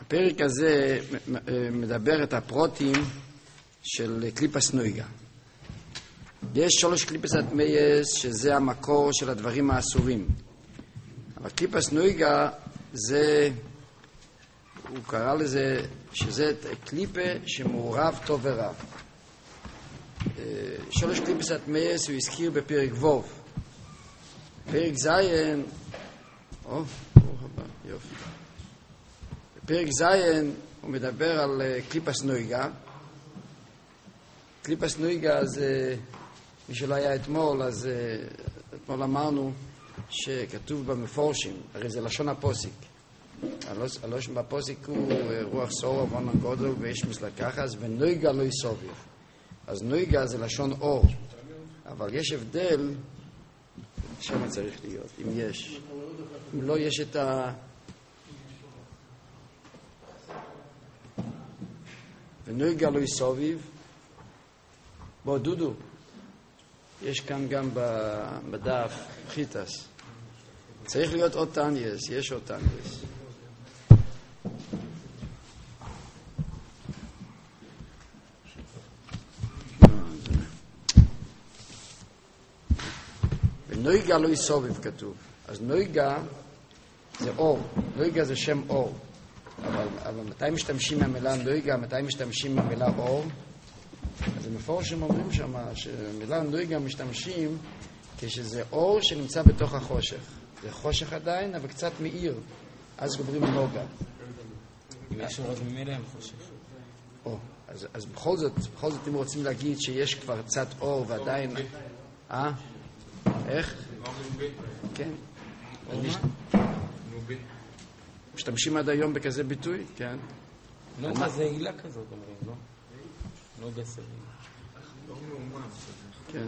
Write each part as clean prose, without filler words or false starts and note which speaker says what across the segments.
Speaker 1: הפרק הזה מדבר את הפרוטים של קליפס נויגה. יש 3 קליפס אטמייס שזה המקור של הדברים האסורים. אבל קליפס נויגה זה, הוא קרא לזה שזה קליפה שמעורב טוב ורע. 3 קליפס אטמייס הוא הזכיר בפרק ווב. פרק זיין, יופי. בפרק זיין הוא מדבר על קליפס נויגה. קליפס נויגה זה, מי שלא היה אתמול, אז אתמול אמרנו שכתוב במפורשים, הרי זה לשון הפוסיק. הלושן בפוסיק הוא רוח סורו ואונן גודל ויש מסלקחס ונויגה לא יסוביב. אז נויגה זה לשון אור, אבל יש הבדל, שם צריך להיות, אם יש. אם לא יש את ה... ונויגה לא יסוביב. בוא דודו, יש כאן גם בדף חיטס. צריך להיות עוד טניאס, יש עוד טניאס. ונויגה לא יסוביב כתוב. אז נויגה זה אור, נויגה זה שם אור. אבל מתי משתמשים מהמילה נויגה, מתי משתמשים מהמילה אור? אז המפורשים אומרים שם שהמילה נויגה משתמשים כשזה אור שנמצא בתוך החושך. זה חושך עדיין, אבל קצת מאיר. אז אומרים נוגה.
Speaker 2: יש עוד ממילא הם חושך.
Speaker 1: אז בכל זאת אם רוצים להגיד שיש כבר קצת אור ועדיין... איך? כן. משתמשים עד היום בכזה ביטוי, כן.
Speaker 2: נוגה זה עילה כזאת, אומרים, לא? נוגה סביב.
Speaker 1: כן.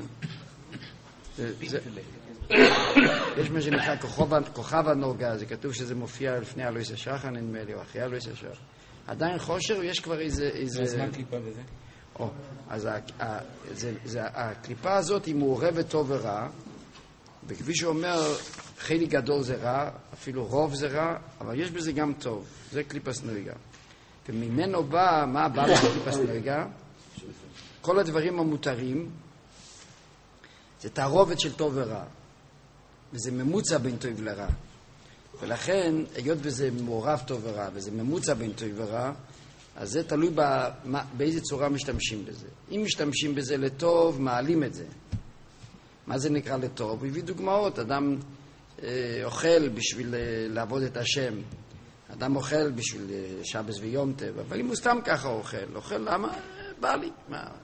Speaker 1: יש מה שנקרא כוכב הנוגה, זה כתוב שזה מופיע לפני אלוהיס השחר, נדמה לי, או אחרי אלוהיס השחר. עדיין חושר, יש כבר איזה...
Speaker 2: אז מה הקליפה בזה?
Speaker 1: אז הקליפה הזאת היא מעורבת טוב ורע, וכפי שאומר, חלק גדול זה רע, אפילו רוב זה רע, אבל יש בזה גם טוב. זה קליפס נויגה. וממנו בא, מה בא בקליפס נויגה? כל הדברים המותרים, זה תערובת של טוב ורע. וזה ממוצע בין טוב לרע. ולכן, היות וזה מעורב טוב ורע, וזה ממוצע בין טוב ורע, אז זה תלוי באיזה צורה משתמשים בזה. אם משתמשים בזה לטוב, מעלים את זה. מה זה נקרא לטוב? הוא הביא דוגמאות. אדם אוכל בשביל לעבוד את השם. אדם אוכל בשביל שבס ויום טב. אבל אם הוא סתם ככה אוכל למה? בא לי.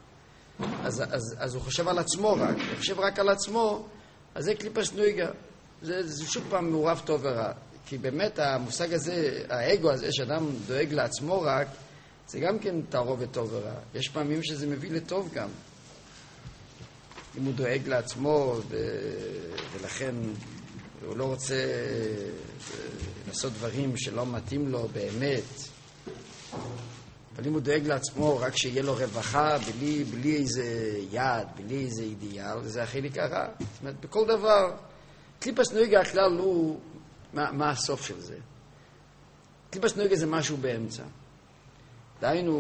Speaker 1: אז הוא חושב על עצמו רק. הוא חושב רק על עצמו, אז זה קליפס נויגה. זה שוב פעם מעורב טוב ורע. כי באמת המושג הזה, האגו הזה, שאדם דואג לעצמו רק, זה גם כן תערובת טוב ורע. יש פעמים שזה מביא לטוב גם. אם הוא דואג לעצמו ולכן הוא לא רוצה לעשות דברים שלא מתאים לו באמת. אבל אם הוא דואג לעצמו רק שיהיה לו רווחה בלי איזה יד, בלי איזה אידיאל, זה החלק הרע. זאת אומרת, בכל דבר, קליפס נויגה הכלל הוא, מה הסוף של זה? קליפס נויגה זה משהו באמצע. דהיינו,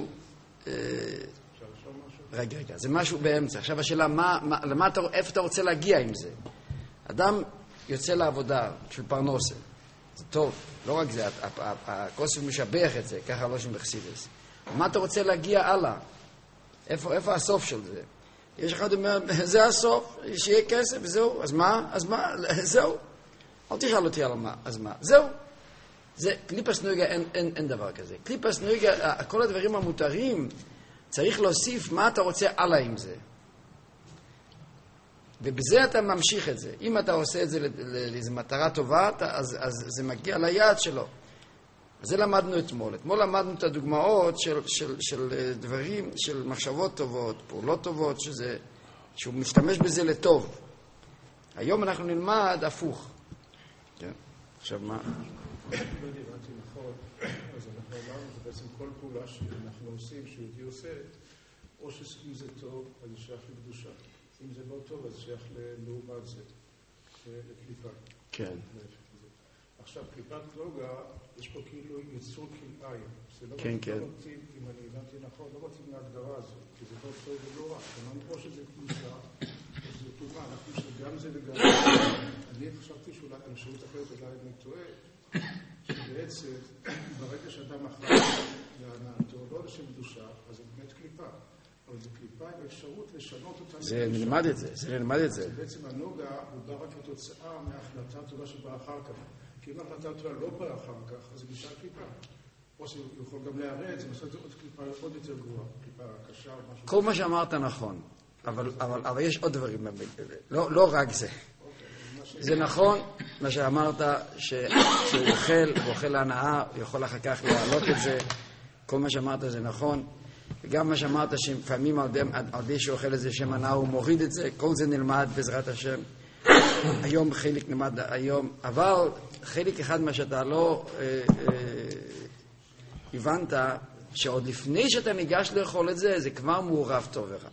Speaker 1: רגע, זה משהו באמצע. עכשיו השאלה, איפה אתה רוצה להגיע עם זה? אדם יוצא לעבודה של פרנסה. זה טוב, לא רק זה, הכוסף משבח את זה, ככה לא שמחסידס. מה אתה רוצה להגיע הלאה? איפה הסוף של זה? יש אחד אומר, זה הסוף, שיהיה כסף, וזהו, אז מה? זהו. אל תשאל אותי על מה, אז מה? זהו. זה, קליפס נויגה, אין דבר כזה. קליפס נויגה, כל הדברים המותרים, צריך להוסיף מה אתה רוצה הלאה עם זה. ובזה אתה ממשיך את זה. אם אתה עושה את זה לאיזו מטרה טובה, אז זה מגיע ליעד שלו. זה למדנו אתמול. אתמול למדנו את הדוגמאות של דברים, של מחשבות טובות, פעולות טובות, שהוא משתמש בזה לטוב. היום אנחנו נלמד הפוך. כן. עכשיו מה?
Speaker 3: לא דיברתי נכון, אז אנחנו אמרנו שבעצם כל פעולה שאנחנו עושים, שיהודי עושה, או שאם זה טוב, אז זה שייך לקדושה. אם זה לא טוב, אז זה שייך לעומת זה, לקליפה.
Speaker 1: כן.
Speaker 3: עכשיו, קליפת נוגה, יש פה כאילו יצור כלאיים.
Speaker 1: כן, כן.
Speaker 3: לא מתאים, אם אני הבנתי נכון, לא מתאים להגדרה הזאת, כי זה לא טוב ולא רע. כלומר, או שזה קליפה, או שזה טובה, אנחנו שגם זה וגם זה. אני חשבתי שאולי, על שירות אחרת, אולי אני טועה, שבעצם, ברגע שאדם אחר להנאתו, לא לשם קדושה, אז זה באמת קליפה. אבל זו קליפה עם אפשרות לשנות אותה.
Speaker 1: זה נלמד את זה, זה נלמד את זה.
Speaker 3: בעצם הנוגה הוא בא רק כתוצאה מההחלטה הטובה שבאה אחר כך. כי אם ההחלטה הטובה לא באה אחר כך, אז זה נשאר קליפה. או שהוא יכול גם להרד, זה מסוים עוד קליפה עוד יותר גרועה, קליפה קשה או משהו.
Speaker 1: כל מה שאמרת נכון, אבל יש עוד דברים, לא רק זה. זה נכון, מה שאמרת, שהוא אוכל להנאה, הוא יכול אחר כך להעלות את זה, כל מה שאמרת זה נכון, וגם מה שאמרת שלפעמים על די שהוא אוכל את זה שם הנאה, הוא מוריד את זה, כל זה נלמד בעזרת השם. היום חלק נלמד היום, אבל חלק אחד מה שאתה לא הבנת, שעוד לפני שאתה ניגש לאכול את זה, זה כבר מעורב טוב ורע.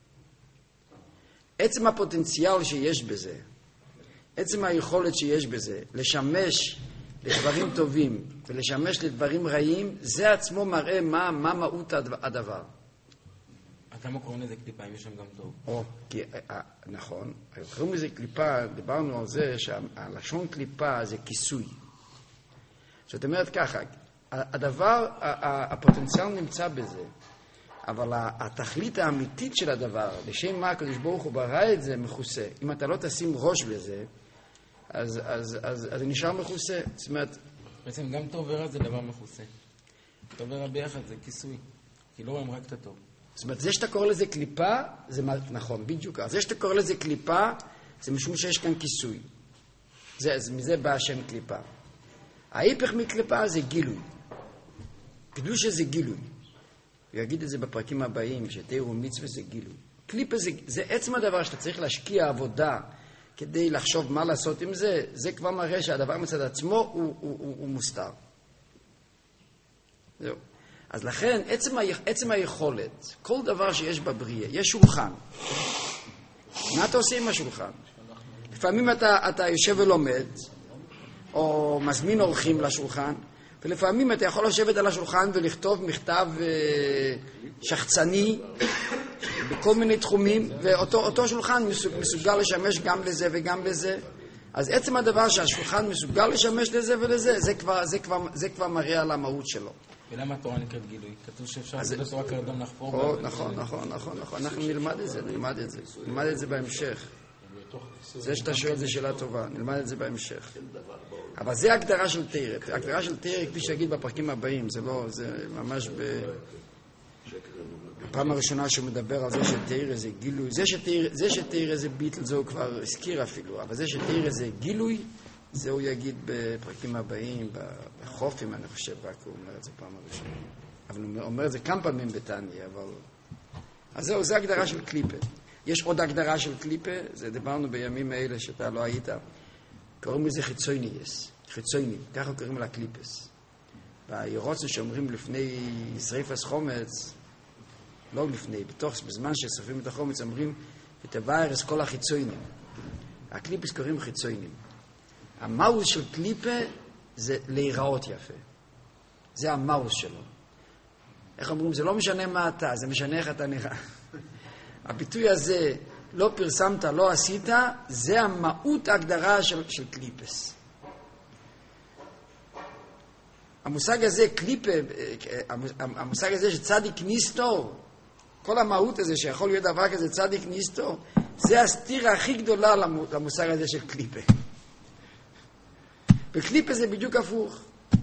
Speaker 1: עצם הפוטנציאל שיש בזה, עצם היכולת שיש בזה, לשמש לדברים טובים ולשמש לדברים רעים, זה עצמו מראה מה מהות הדבר.
Speaker 2: אז למה קוראים לזה קליפה אם יש שם גם טוב?
Speaker 1: נכון, קוראים לזה קליפה, דיברנו על זה שהלשון קליפה זה כיסוי. זאת אומרת ככה, הדבר, הפוטנציאל נמצא בזה, אבל התכלית האמיתית של הדבר, לשם מה הקדוש ברוך הוא ברא את זה, מכוסה. אם אתה לא תשים ראש בזה, אז זה נשאר מכוסה. זאת אומרת,
Speaker 2: בעצם גם טוב ורע זה דבר מכוסה. טוב ורע ביחד זה כיסוי, כי לא רואים רק את הטוב.
Speaker 1: זאת אומרת, זה שאתה קורא לזה קליפה, זה נכון, בדיוק. זה שאתה קורא לזה קליפה, זה משום שיש כאן כיסוי. מזה בא השם קליפה. ההיפך מקליפה זה גילוי. קדושה זה גילוי. הוא יגיד את זה בפרקים הבאים, שתיאור מצווה זה גילוי. קליפה זה עצם הדבר שאתה צריך להשקיע עבודה כדי לחשוב מה לעשות עם זה, זה כבר מראה שהדבר מצד עצמו הוא מוסתר. זהו. אז לכן, עצם היכולת, כל דבר שיש בבריאה, יש שולחן. מה אתה עושה עם השולחן? לפעמים אתה יושב ולומד, או מזמין אורחים לשולחן, ולפעמים אתה יכול לשבת על השולחן ולכתוב מכתב שחצני בכל מיני תחומים, ואותו שולחן מסוגל לשמש גם לזה וגם לזה. אז עצם הדבר שהשולחן מסוגל לשמש לזה ולזה, זה כבר מראה על המהות שלו.
Speaker 2: ולמה התורה נקראת גילוי? כתוב שאפשר לעשות התורה כאדם לחפור.
Speaker 1: נכון. אנחנו נלמד את זה בהמשך. זה שאתה שואל זה שאלה טובה, נלמד את זה בהמשך. אבל זה הגדרה של תורה. הגדרה של תורה, כפי שיגיד בפרקים הבאים, זה ממש בפעם הראשונה שהוא מדבר על זה שתורה זה גילוי. זה שתורה זה ביטל, זה הוא כבר הזכיר אפילו, אבל זה שתורה זה גילוי, זה הוא יגיד בפרקים הבאים, בחופים, אני חושב, רק הוא אומר את זה פעם הראשונה. אבל הוא אומר את זה כמה פעמים בתניא, אבל... אז זהו, זה הגדרה של קליפה. יש עוד הגדרה של קליפה, זה דיברנו בימים האלה שאתה לא היית. קוראים לזה חיצוינים, ככה קוראים לה קליפס. והירוצן שאומרים לפני שריפת חומץ, לא לפני, בזמן ששריפים את החומץ, אומרים, ותבער את כל החיצוינים. הקליפס קוראים חיצוינים. המאוס של קליפה זה להיראות יפה. זה המאוס שלו. איך אומרים? זה לא משנה מה אתה, זה משנה איך אתה נראה. הביטוי הזה, לא פרסמת, לא עשית, זה המהות ההגדרה של קליפס. המושג הזה, קליפה, המושג הזה שצדיק ניסטור, כל המהות הזה שיכול להיות דבר כזה צדיק ניסטור, זה הסתירה הכי גדולה למושג הזה של קליפה. בקליפה זה בדיוק הפוך.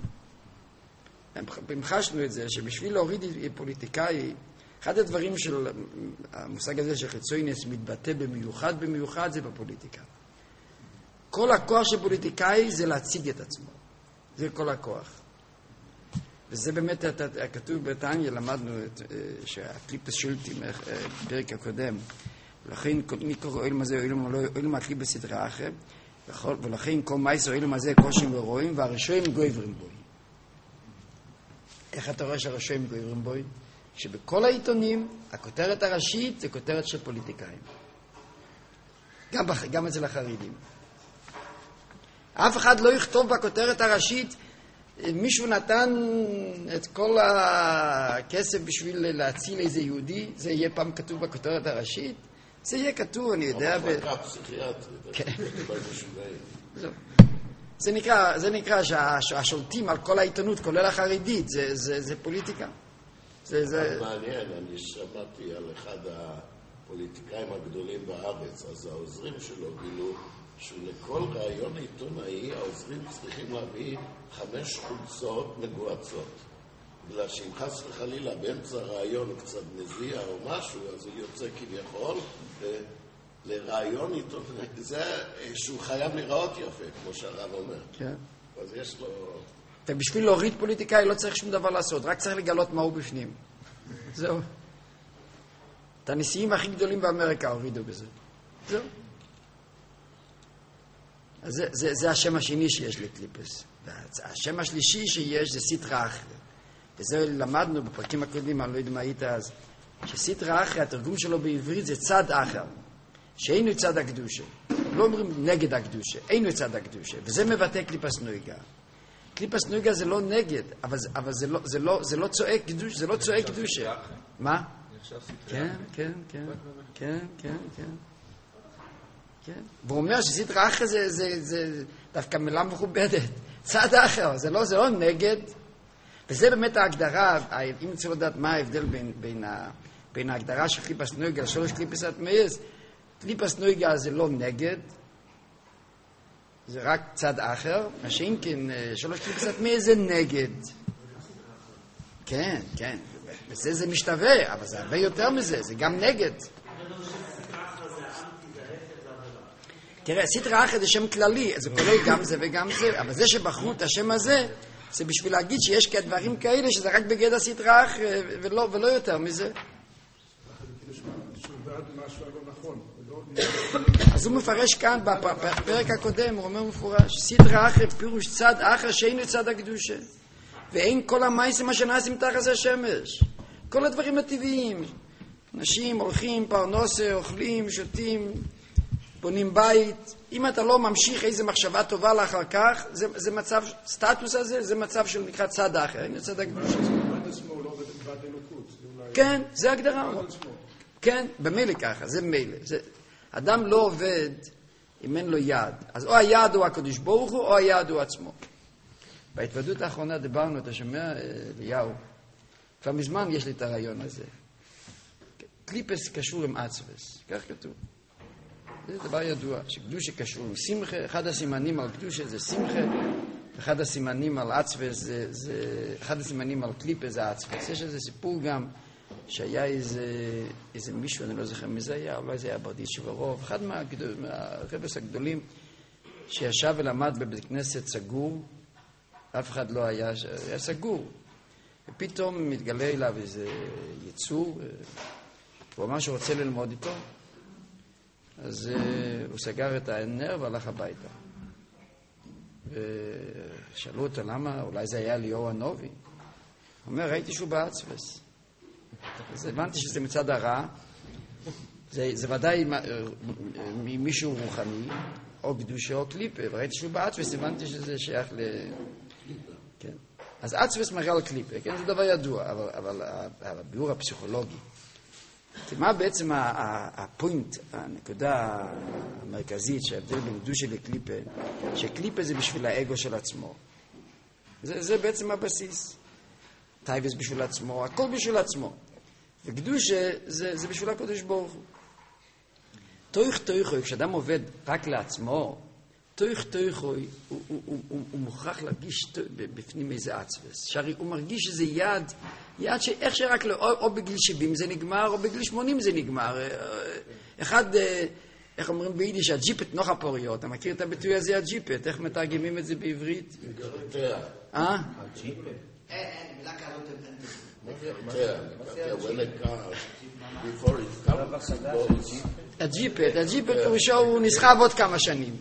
Speaker 1: המחשנו את זה, שבשביל להוריד פוליטיקאי, אחד הדברים של המושג הזה של חיצוינס מתבטא במיוחד זה בפוליטיקה. כל הכוח של פוליטיקאי זה להציג את עצמו. זה כל הכוח. וזה באמת כתוב בתניא, למדנו שהקליפס שולטים, בפרק הקודם, ולכן מי קורא אילם הזה, אילם הקליפס סדרה אחר, ולכן כל מייסר אילם הזה קושים ורואים, והרשויים גויברים בוי. איך אתה רואה שהרשויים גויברים בוי? שבכל העיתונים, הכותרת הראשית זה כותרת של פוליטיקאים. גם אצל החרדים. אף אחד לא יכתוב בכותרת הראשית, מישהו נתן את כל הכסף בשביל להציל איזה יהודי, זה יהיה פעם כתוב בכותרת הראשית? זה יהיה כתוב, אני יודע...
Speaker 4: מחלקה פסיכיאטרית.
Speaker 1: זה נקרא שהשולטים על כל העיתונות, כולל החרדית, זה פוליטיקה.
Speaker 4: מעניין, אני שמעתי על אחד הפוליטיקאים הגדולים בארץ, אז העוזרים שלו גילו שלכל רעיון עיתונאי העוזרים צריכים להביא 5 חולצות מגועצות. בגלל שאם חס וחלילה באמצע רעיון קצת נזיע או משהו, אז הוא יוצא כביכול לרעיון עיתונאי. זה שהוא חייב לראות יפה, כמו שהרב אומר.
Speaker 1: כן.
Speaker 4: אז יש לו...
Speaker 1: ובשביל להוריד פוליטיקאי לא צריך שום דבר לעשות, רק צריך לגלות מה הוא בפנים. זהו. את הנשיאים הכי גדולים באמריקה הורידו בזה. זהו. אז זה השם השני שיש לקליפס. השם השלישי שיש זה סטרא אחרא. וזה למדנו בפרקים הקודמים, אני לא יודע מה היית אז, שסטרא אחרא, התרגום שלו בעברית זה צד אחר. שאינו צד הקדושה. לא אומרים נגד הקדושה, אינו צד הקדושה. וזה מבטא קליפס נויגה. קליפס נויגה זה לא נגד, אבל זה לא צועק קדושה, זה לא צועק קדושה. מה? כן. והוא אומר שסטרא אחרא זה דווקא מילה מכובדת. צד אחר, זה לא נגד. וזה באמת ההגדרה, אם צריך לדעת מה ההבדל בין ההגדרה של קליפס נויגה לשלוש קליפס הטמאס, קליפס נויגה זה לא נגד, זה רק צד אחר, מה שאם כן, שלוש קליפס הטמאס זה נגד. כן, בזה זה משתווה, אבל זה הרבה יותר מזה, זה גם נגד. תראה, סטרא אחרא זה שם כללי, זה כולל גם זה וגם זה, אבל זה שבחרו את השם הזה, זה בשביל להגיד שיש דברים כאלה שזה רק בגדר סטרא אחרא ולא יותר מזה. אז הוא מפרש כאן בפרק הקודם, הוא אומר מפורש, סטרא אחרא פירוש צד אחר שאינו צד הקדושה, ואין כל המעשים אשר נעשים תחת השמש, כל הדברים הטבעיים, אנשים הולכים פרנסה, אוכלים, שותים, בונים בית. אם אתה לא ממשיך איזו מחשבה טובה לאחר כך, זה מצב, סטטוס הזה, זה מצב של נקרא צד אחר, אין צד הקדושה. כן, זה הגדרה. כן, במילא ככה, זה מילא. אדם לא עובד אם אין לו יד. אז או היד הוא הקדוש ברוך הוא, או היד הוא עצמו. בהתוודות האחרונה דיברנו, אתה שומע, אליהו? כבר מזמן יש לי את הרעיון הזה. קליפס קשור עם עצבס, כך כתוב. זה דבר ידוע, שקדושה קשור עם שמחה, אחד הסימנים על קדושה זה שמחה, אחד הסימנים על עצבס אחד הסימנים על קליפה זה עצבס. יש איזה סיפור גם, שהיה איזה מישהו, אני לא זוכר מי זה היה, אולי זה היה ברדיצ'ב הרוב, אחד מהרבס הגדולים, שישב ולמד בבית כנסת סגור, אף אחד לא היה סגור, ופתאום מתגלה אליו איזה יצור, הוא אמר שהוא רוצה ללמוד איתו, אז הוא סגר את הנר והלך הביתה. ושאלו אותו למה, אולי זה היה ליאור הנובי. הוא אומר, ראיתי שהוא בעצבס. אז הבנתי שזה מצד הרע. זה ודאי מישהו רוחני, או קדושה או קליפה. וראיתי שהוא בעצבס, הבנתי שזה שייך כן. אז עצבס מראה על קליפה, כן? זה דבר ידוע, אבל הביאור הפסיכולוגי. כי מה בעצם הפוינט, הנקודה המרכזית שההבדל בין קדושה לקליפה, שקליפה זה בשביל האגו של עצמו. זה בעצם הבסיס. טייבס בשביל עצמו, הכל בשביל עצמו. וקדושה זה בשביל הקדוש ברוך הוא. תויכוי, כשאדם עובד רק לעצמו, תויכוי, הוא מוכרח להרגיש בפנים איזה עצבס. שהרי הוא מרגיש שזה יד שאיך שרק או בגיל 70 זה נגמר, או בגיל 80 זה נגמר. אחד, איך אומרים ביידיש, הג'יפט נוח הפוריות. אתה מכיר את הביטוי הזה, הג'יפט? איך מתרגמים את זה בעברית?
Speaker 4: הג'יפט?
Speaker 5: אין, מילה כזאת
Speaker 1: הג'יפט פירושו הוא נסחב עוד כמה שנים.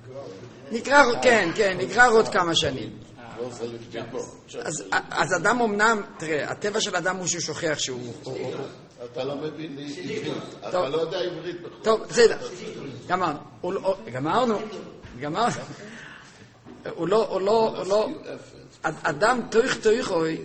Speaker 1: נגרר עוד כמה שנים. אז אדם אמנם, תראה, הטבע של אדם הוא שהוא שוכח שהוא...
Speaker 4: אתה לא מבין עברית, אתה לא יודע עברית.
Speaker 1: טוב, בסדר, גמרנו. הוא לא, אדם תויכוי,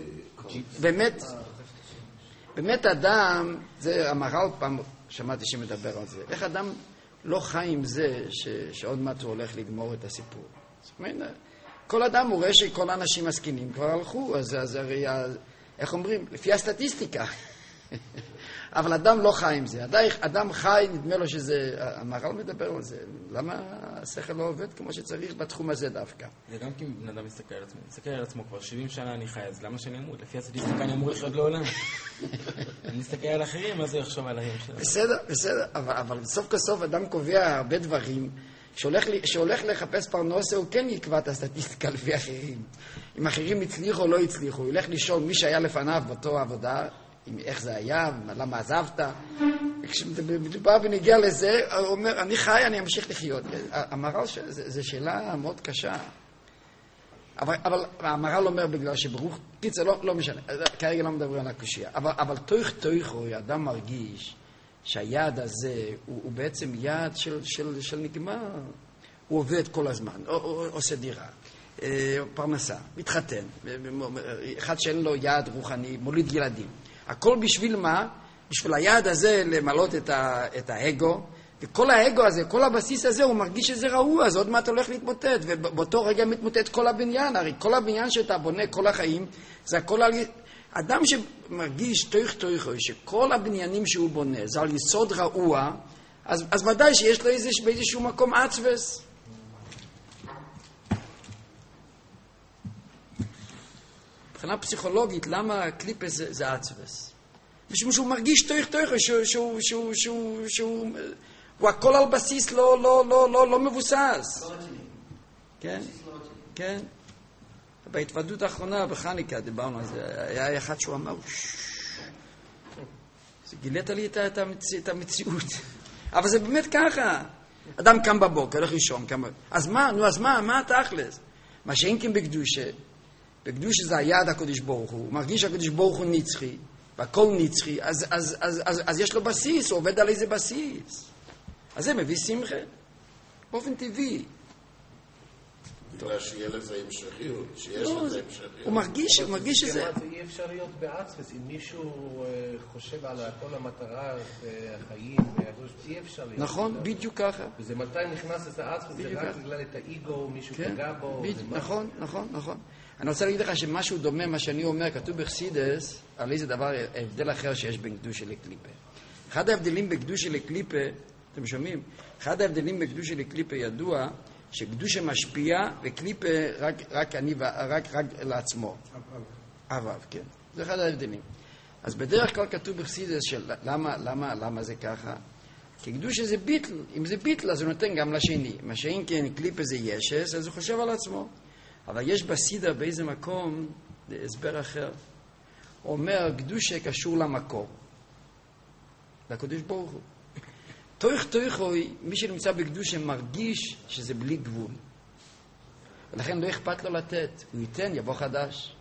Speaker 1: באמת אדם, זה המהר"ל פעם שמעתי שמדבר על זה, איך אדם לא חי עם זה שעוד מעט הוא הולך לגמור את הסיפור. זאת אומרת, כל אדם הוא רואה שכל האנשים מסכימים כבר הלכו, אז הרי, איך אומרים? לפי הסטטיסטיקה. אבל אדם לא חי עם זה. אדם חי, נדמה לו שזה, המהר"ל מדבר על זה. למה השכל לא עובד כמו שצריך בתחום הזה דווקא?
Speaker 2: זה גם כי בן אדם מסתכל על עצמו. מסתכל על עצמו כבר 70 שנה אני חי, אז למה שאני אמות? לפי הסטטיסטיקה אני אמור לחיות לעולם. אני מסתכל על אחרים, מה זה יחשוב על היום שלנו?
Speaker 1: בסדר. אבל בסוף כסוף אדם קובע הרבה דברים, שהולך לחפש פרנסה, הוא כן יקבע את הסטטיסטיקה לפי אחרים. אם אחרים הצליחו או לא הצליחו, הוא ילך לשאול מי שהיה לפניו באותו עבודה, איך זה היה, למה עזבת. כשמדובר ונגיע לזה, הוא אומר, אני חי, אני אמשיך לחיות. המהר"ל, זו שאלה מאוד קשה. אבל המהר"ל אומר בגלל שברוך, קיצר, לא משנה, כרגע לא מדברים על הקושיה. אבל תויכוי, אדם מרגיש שהיעד הזה הוא בעצם יעד של נגמר. הוא עובד כל הזמן, עושה דירה, פרנסה, מתחתן, אחד שאין לו יעד רוחני, מוליד ילדים. הכל בשביל מה? בשביל היעד הזה למלות את האגו, וכל האגו הזה, כל הבסיס הזה, הוא מרגיש שזה רעוע, אז עוד מעט הולך להתמוטט, ובאותו רגע מתמוטט כל הבניין, הרי כל הבניין שאתה בונה כל החיים, זה הכל על... אדם שמרגיש תויכוי, שכל הבניינים שהוא בונה, זה על יסוד רעוע, אז ודאי שיש לו באיזשהו מקום עצבס. מבחינה פסיכולוגית, למה הקליפה זה עצבס? משום שהוא מרגיש תויכוי, שהוא הכל על בסיס לא מבוסס. כן, כן. בהתוודות האחרונה בחניקה דיברנו על זה, היה אחד שהוא אמר, גילית לי את המציאות. אבל זה באמת ככה. אדם קם בבוקר, הולך לישון, אז מה התכלס? מה שאין כן בקדושה זה היעד הקדוש ברוך הוא, הוא מרגיש שהקדוש ברוך הוא נצחי, והכל נצחי, אז יש לו בסיס, הוא עובד על איזה בסיס. אז זה מביא שמחה, באופן טבעי.
Speaker 4: בגלל שיהיה לזה המשכיות, שיש לזה המשכיות.
Speaker 1: הוא מרגיש שזה...
Speaker 6: אי אפשר להיות בעצמס, אם מישהו חושב על כל המטרה, החיים, אי אפשר להיות.
Speaker 1: נכון, בדיוק ככה.
Speaker 6: וזה מתי נכנס את העצמס, זה רק בגלל את האגו, מישהו פגע בו.
Speaker 1: נכון. אני רוצה להגיד לך שמשהו דומה, מה שאני אומר, כתוב בחסידס, על איזה דבר, הבדל אחר שיש בין קדושה לקליפה. אחד ההבדלים בקדושה לקליפה, אתם שומעים? אחד ההבדלים בקדושה לקליפה ידוע, שקדושה משפיע וקליפה רק לעצמו. אבל, כן. זה אחד ההבדלים. אז בדרך כלל כתוב בחסידס של למה זה ככה? כי קדושה זה ביטל. אם זה ביטל, אז הוא נותן גם לשני. מה שאין כן קליפה זה ישס, אז הוא חושב על עצמו. אבל יש בסידה באיזה מקום, זה הסבר אחר. הוא אומר, קדושה קשור למקור. לקדוש ברוך הוא. תויכוי, מי שנמצא בקדושה מרגיש שזה בלי גבול. ולכן לא אכפת לו לתת. הוא ייתן, יבוא חדש.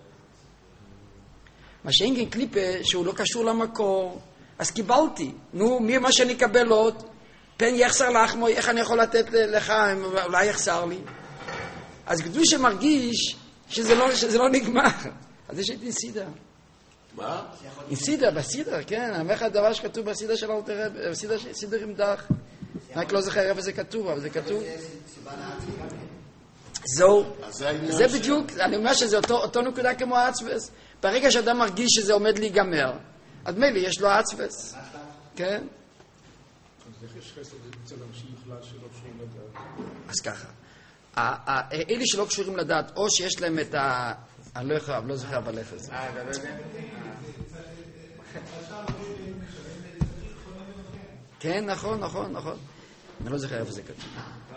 Speaker 1: מה שאין כן קליפה שהוא לא קשור למקור, אז קיבלתי. נו, מה שאני אקבל עוד? פן יחסר לחמו, איך אני יכול לתת לך, אולי יחסר לי. אז קדושה מרגיש שזה לא נגמר. אז יש את נסידה.
Speaker 4: מה?
Speaker 1: נסידה, בסידה, כן. המח הדבר שכתוב בסידה של אלתר רבי, בסידה רמדך. רק לא זוכר איפה זה כתוב, אבל זה כתוב. זהו. זה בדיוק, אני אומר שזה אותו נקודה כמו העצבס. ברגע שאדם מרגיש שזה עומד להיגמר, אז מילא יש לו עצבס. כן?
Speaker 3: אז איך יש חסד אצל אנשים בכלל שלא קשורים לדעת?
Speaker 1: אז ככה. אלה שלא קשורים לדעת, או שיש להם את ה... אני לא זוכר אבל איפה זה. כן, נכון. אני לא זוכר איפה זה כתוב.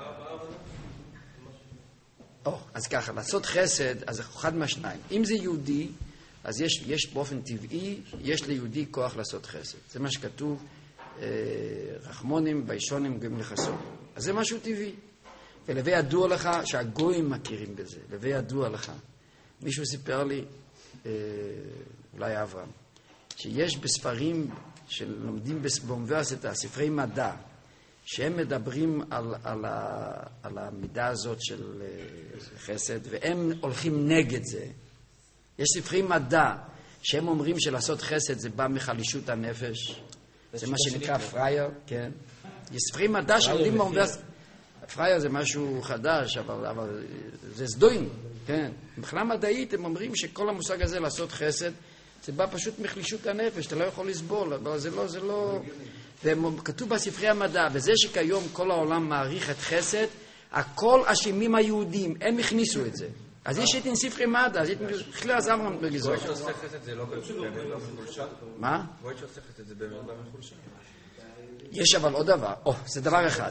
Speaker 1: אז ככה, לעשות חסד, אז אחד מהשניים. אם זה יהודי, אז יש באופן טבעי, יש ליהודי כוח לעשות חסד. זה מה שכתוב, רחמונים, ביישונים, גויים לחסות. אז זה משהו טבעי. ולווה ידוע לך שהגויים מכירים בזה. לווה ידוע לך. מישהו סיפר לי, אולי אברהם, שיש בספרים שלומדים באוניברסיטה, ספרי מדע, שהם מדברים על המידה הזאת של חסד, והם הולכים נגד זה. יש ספרי מדע שהם אומרים שלעשות חסד זה בא מחלישות הנפש. זה מה שנקרא פרייר, כן. יש ספרי מדע שלומדים באוניברסיטה. פרייר זה משהו חדש, אבל זה סדוין, כן. מבחינה מדעית הם אומרים שכל המושג הזה לעשות חסד, זה בא פשוט מחלישות הנפש, אתה לא יכול לסבול, אבל זה לא... וכתוב בספרי המדע, וזה שכיום כל העולם מעריך את חסד, הכל אשמים היהודים, הם הכניסו את זה. אז יש את ספרי מדע, אז בכלל אז אמרם בגזור.
Speaker 7: בואי שעושה חסד זה לא באמת מחולשה?
Speaker 1: מה?
Speaker 7: בואי שעושה חסד זה באמת מחולשה.
Speaker 1: יש אבל עוד דבר, זה דבר אחד.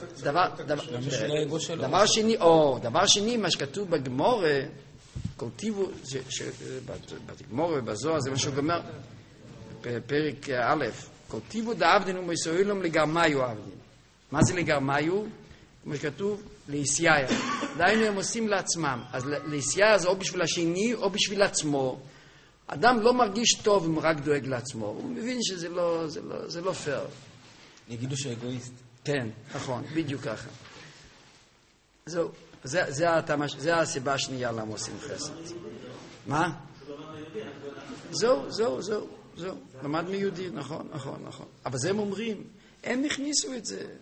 Speaker 1: דבר שני, מה שכתוב בגמורה, קולטיבו, בגמורה, בזוהר, זה מה שהוא גמר, בפרק א', קולטיבו דעבדין ומסוילום לגרמיו עבדין. מה זה לגרמיו? כמו שכתוב, ליסייה. דיינו הם עושים לעצמם. אז ליסייה זה או בשביל השני או בשביל עצמו. אדם לא מרגיש טוב אם הוא רק דואג לעצמו. הוא מבין שזה לא פייר.
Speaker 2: יגידו שאגואיסט.
Speaker 1: כן, נכון, בדיוק ככה. זהו, זה הסיבה השנייה למה עושים חסד. מה? זהו. למד מיהודי, נכון. אבל זה הם אומרים, הם הכניסו את זה.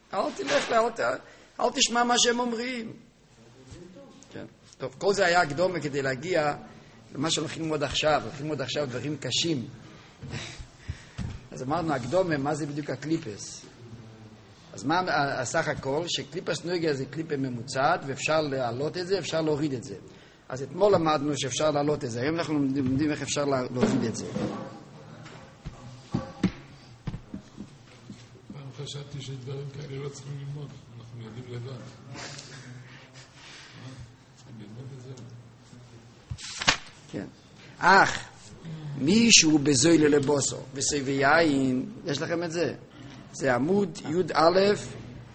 Speaker 1: אל תשמע מה שהם אומרים. כן. טוב, כל זה היה הקדומה כדי להגיע למה שהולכים ללמוד עכשיו. הולכים ללמוד עכשיו דברים קשים. אז אמרנו, הקדומה, מה זה בדיוק הקליפס? אז מה הסך הכל? שקליפס נויגה זה קליפה ממוצעת, ואפשר להעלות את זה, אפשר להוריד את זה. אז אתמול למדנו שאפשר להעלות את זה. היום אנחנו לומדים איך אפשר להוריד את זה.
Speaker 3: פעם חשבתי שדברים כאלה לא צריכים ללמוד. אנחנו יודעים לבד. צריכים ללמוד את זה.
Speaker 1: כן. אך, מישהו בזוי ללבוסו, בסוי ויין, יש לכם את זה? זה עמוד י' א'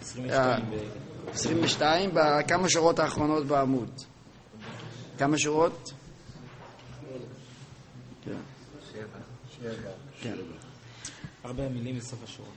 Speaker 1: 22, בכמה שורות האחרונות בעמוד. כמה שורות? כן.
Speaker 2: הרבה מילים בסוף השורות.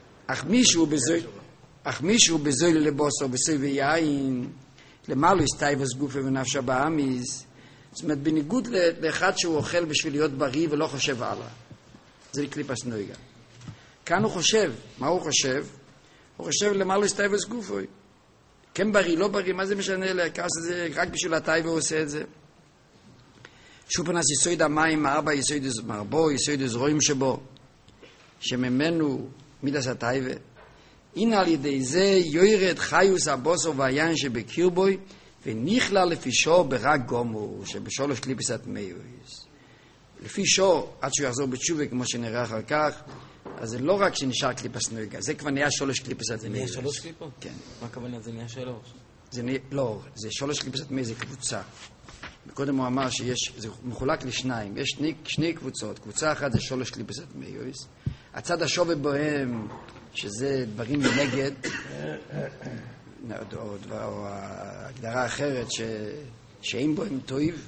Speaker 1: אך מישהו בזוי ללבוסו, בסוי ויין, למעלה הסתייבס גופה ונפשה באמיס, זאת אומרת, בניגוד לאחד שהוא אוכל בשביל להיות בריא ולא חושב הלאה. זה קליפס נויגה. כאן הוא חושב. מה הוא חושב? הוא חושב למעלה הסתייבס גופוי. כן בריא, לא בריא, מה זה משנה להכנס את זה? רק בשביל הטייבה הוא עושה את זה. שופנס יסויד המים, ארבע יסויד מרבו, יסויד זרועים שבו, שממנו מידס הטייבה. הנה על ידי זה יוירד חיוס הבוסו והיין שבקרבוי, ונכלל לפי שור ברק גומו, שבשולש קליפסת מיוס. לפי שור, עד שהוא יחזור בתשובה, כמו שנראה אחר כך, אז זה לא רק שנשאר קליפס נויגה, זה כבר נהיה שולש קליפסת מיוס.
Speaker 2: זה נהיה שלוש קליפות?
Speaker 1: כן.
Speaker 2: מה הכוונה? זה נהיה שלוש?
Speaker 1: לא, זה שולש קליפסת מיוס, זה קבוצה. קודם הוא אמר זה מחולק לשניים, יש שני קבוצות, קבוצה אחת זה שולש קליפסת מיוס, הצד השווה בהם, שזה דברים מנגד, או הגדרה אחרת שאין בו הם טויב,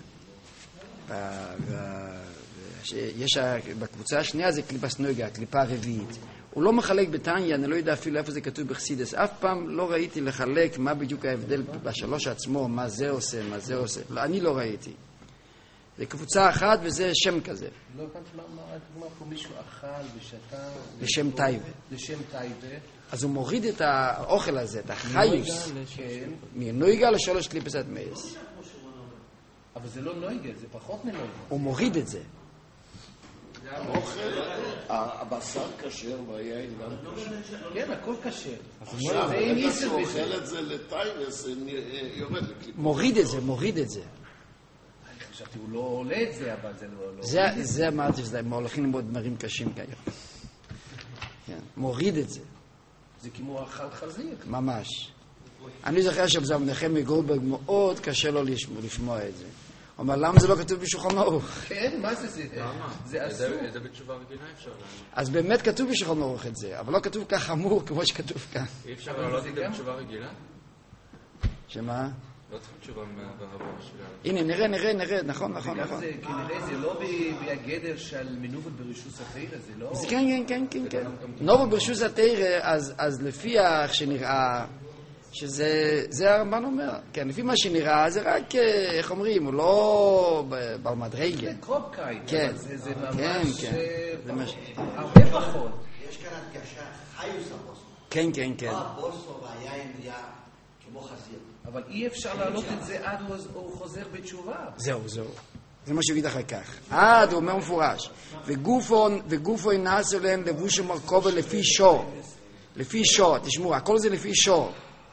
Speaker 1: יש בקבוצה השנייה זה קליפס נויגה, קליפה רביעית. הוא לא מחלק בתניא, אני לא יודע אפילו איפה זה כתוב בחסידס, אף פעם לא ראיתי לחלק מה בדיוק ההבדל בשלוש עצמו, מה זה עושה, לא, אני לא ראיתי. זה קבוצה אחת וזה שם כזה.
Speaker 6: לא הבנתי מה פה מישהו אכל ושתה...
Speaker 1: לשם טייבה.
Speaker 6: לשם טייבה.
Speaker 1: אז הוא מוריד את האוכל הזה, את החיוס, מנויגה לשולש קליפסת מיוס.
Speaker 6: אבל זה לא נויגה, זה פחות מנויגה.
Speaker 1: הוא מוריד את זה.
Speaker 4: האוכל, הבשר כשר והיין גם כשר.
Speaker 6: כן, הכל כשר.
Speaker 4: עכשיו, ברגע שהוא אוכל את זה לטייבס, זה יורד לקליפות.
Speaker 1: מוריד את זה.
Speaker 6: חשבתי, הוא לא עולה את זה, אבל זה לא...
Speaker 1: זה אמרתי שזה, הם הולכים ללמוד דברים קשים כאלה. מוריד את זה.
Speaker 6: זה כמו אכל חזיר.
Speaker 1: ממש. אני זוכר שבזה מנחם מגולדברג מאוד קשה לו לשמוע את זה. הוא אומר, למה זה לא כתוב בשולחן ערוך?
Speaker 6: כן, מה זה? זה אסור.
Speaker 7: זה בתשובה רגילה אפשר להגיד.
Speaker 1: אז באמת כתוב בשולחן ערוך את זה, אבל לא כתוב כך חמור כמו שכתוב כאן.
Speaker 7: אי אפשר להעלות את זה בתשובה רגילה?
Speaker 1: שמה?
Speaker 7: לא צריך תשובה מהרבו
Speaker 1: הנה,
Speaker 7: שלה.
Speaker 1: נראה, נכון.
Speaker 6: כנראה זה לא בגדר של מנוות ברשוס התרא, זה לא...
Speaker 1: כן. נובו ברשוס התרא, אז לפי איך שנראה, שזה הרמב"ן אומר. כן, לפי מה שנראה, זה רק, איך אומרים, הוא לא במדרגה.
Speaker 6: זה קרובקאי,
Speaker 1: כן.
Speaker 6: זה ממש...
Speaker 1: כן.
Speaker 6: הרבה פחות.
Speaker 5: יש כאן הדגשה, חיוס הבוסו.
Speaker 1: כן.
Speaker 5: לא הבוסו והיין נהיה כמו חזיר.
Speaker 6: אבל אי אפשר להעלות את זה עד הוא חוזר בתשובה.
Speaker 1: זהו. זה מה שיגיד אחר כך. הוא אומר מפורש. וגופו ינעשו להם לבוש ומרכובה לפי שור. לפי שור, תשמעו, הכל זה לפי שור.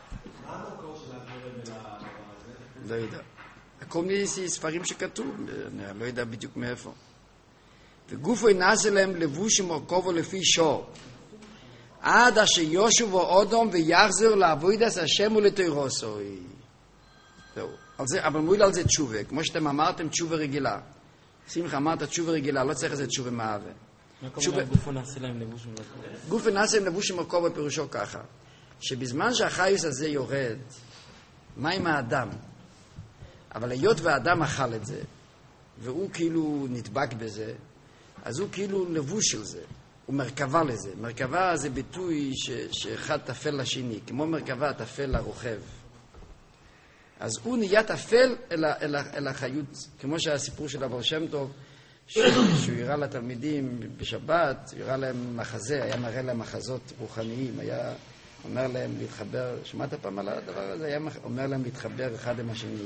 Speaker 1: לא יודע. הכל מיני ספרים שכתוב, אני לא יודע בדיוק מאיפה. וגופו ינעשו להם לבוש ומרכובה לפי שור. עד אשר יושבו אודום ויחזר לעבודת השם ולתוירוסו. זהו. אבל מועיל על זה תשובה. כמו שאתם אמרתם, תשובה רגילה. שמחה אמרת תשובה רגילה, לא צריך לזה תשובה מהווה.
Speaker 2: מה קורה גופו נעשה להם לבוש ומרכובה?
Speaker 1: גופו נעשה להם לבוש ומרכובה פירושו ככה. שבזמן שהחיוס הזה יורד, מה עם האדם? אבל היות והאדם אכל את זה, והוא כאילו נדבק בזה, אז הוא כאילו לבוש של זה. הוא מרכבה לזה. מרכבה זה ביטוי שאחד תפל לשני, כמו מרכבה תפל לרוכב. אז הוא נהיה תפל אל החיות, כמו שהסיפור של אבר שם טוב, שהוא הראה לתלמידים בשבת, הוא הראה להם מחזה, היה מראה להם מחזות רוחניים, היה אומר להם להתחבר, שמעת פעם על הדבר הזה? היה אומר להם להתחבר אחד עם השני,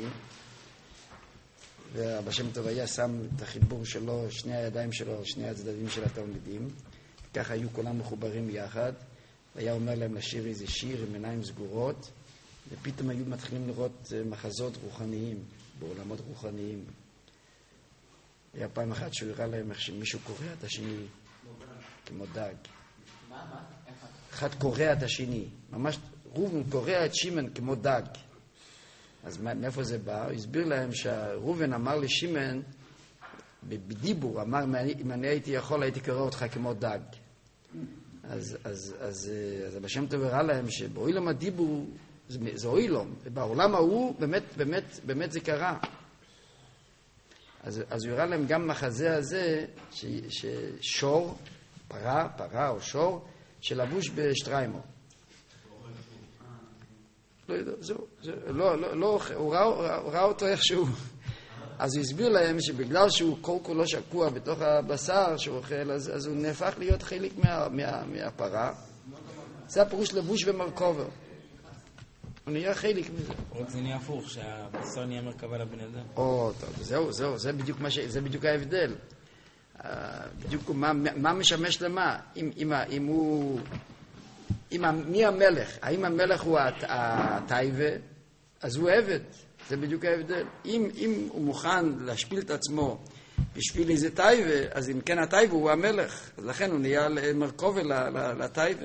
Speaker 1: ואבר שם טוב היה שם את החיבור שלו, שני הידיים שלו, שני הצדדים של התלמידים, ככה היו כולם מחוברים יחד, והיה אומר להם לשיר איזה שיר עם עיניים סגורות, ופתאום היו מתחילים לראות מחזות רוחניים, בעולמות רוחניים. היה פעם אחת שהוא הראה להם איך שמישהו קורא את השני, כמו דג. אחד קורא את השני, ממש ראובן קורא את שמן כמו דג. אז מאיפה זה בא? הוא הסביר להם שראובן אמר לשמן, בדיבור, אמר, אם אני הייתי יכול, הייתי קורא אותך כמו דג. אז בשם טוב הראה להם שבעולם הדיבור, זה אוילום, ובעולם ההוא באמת זה קרה. אז הוא הראה להם גם מחזה הזה, ששור, פרה או שור, שלבוש בשטריימו. לא יודע, זהו, הוא ראה אותו איכשהו. אז הוא הסביר להם שבגלל שהוא כל כולו שקוע בתוך הבשר שהוא אוכל, אז הוא נהפך להיות חלק מהפרה. זה הפירוש לבוש ומרכובה. הוא נהיה חלק מזה.
Speaker 2: רק זה נהיה הפוך, שהבשר נהיה מרכבה לבן אדם.
Speaker 1: טוב, זהו, זה בדיוק ההבדל. בדיוק מה משמש למה? מי המלך? האם המלך הוא הטייבה? אז הוא עבד. זה בדיוק ההבדל. אם הוא מוכן להשפיל את עצמו בשביל איזה טייבה, אז אם כן הטייבה הוא המלך. אז לכן הוא נהיה מרכובה לטייבה.